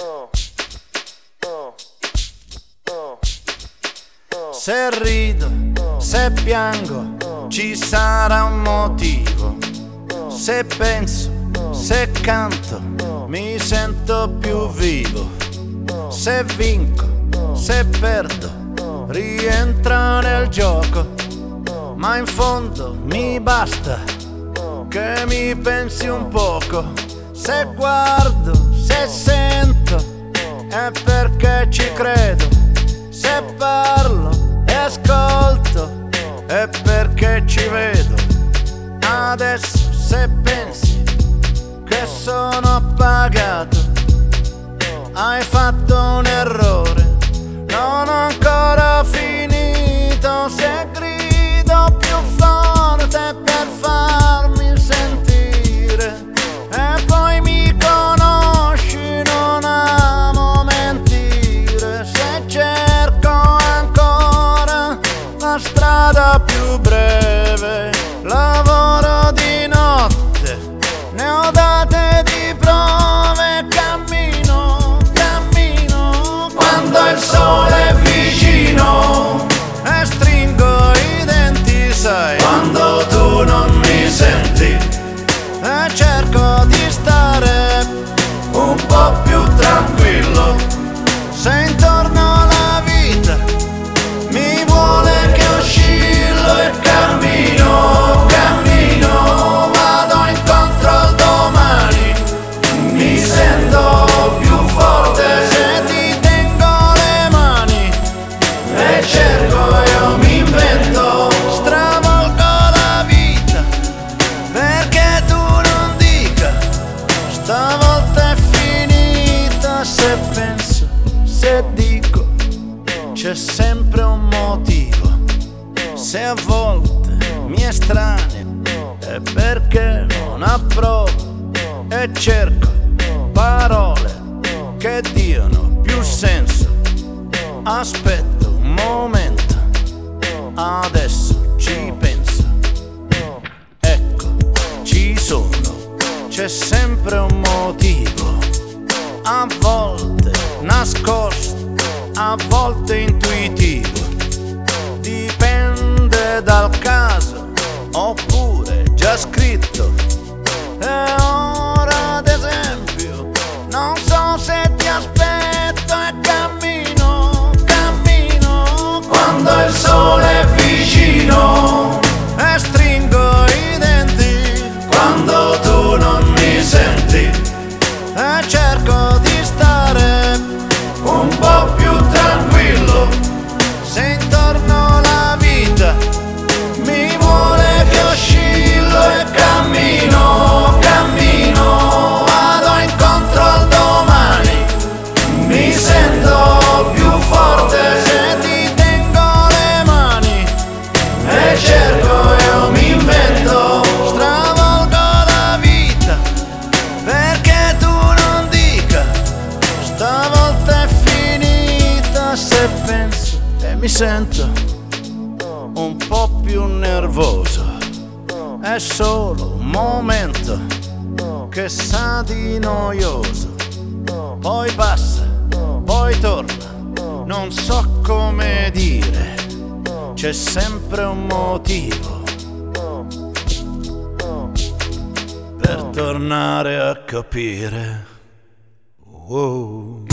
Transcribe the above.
Se rido, se piango, ci sarà un motivo. Se penso, se canto, mi sento più vivo. Se vinco, se perdo, rientro nel gioco. Ma in fondo mi basta che mi pensi un poco. Se guardo, se sento, è perché ci credo. Se parlo e ascolto, è perché ci vedo. Adesso se pensi che sono appagato, hai fatto un errore, non ho ancora finito. Se grido più forte per farmi sentire, e poi mi conosci, non amo mentire. Se cerco ancora la strada più breve, lavoro di notte, ne ho date di prove. Cammino, cammino quando il sole è vicino, e stringo i denti, sai, quando tu non mi senti. E cerco di stare un po' più tranquillo. Se intorno la vita mi vuole che oscillo, e cammino, cammino, vado incontro al domani. Mi sento più forte se ti tengo le mani, e cerco, io mi invento, stravolgo la vita perché tu non dica stavolta è finita. Se penso, se dico, c'è sempre un motivo. Se a volte mi estraneo, è perché non approvo, e cerco parole che diano più senso. Aspetto un momento, adesso ci penso. Ecco, ci sono, c'è sempre un motivo. A volte nascosto, a volte intuitivo. Dipende dal caso, oppure già scritto. E ora ad esempio non so se ti aspetto, e cammino, cammino quando il sole è vicino, e stringo i denti quando tu non mi senti. E cerco di stare un po' più tranquillo. Se intorno la vita mi vuole che oscillo, e cammino, cammino, vado incontro al domani. Mi sento più forte se ti tengo le mani, e cerco, io mi invento, stravolgo la vita perché tu non dica stavolta è finita. Se penso e mi sento un po' più nervoso, è solo un momento che sa di noioso. Poi passa, poi torna, non so come dire. C'è sempre un motivo per tornare a capire. Wow.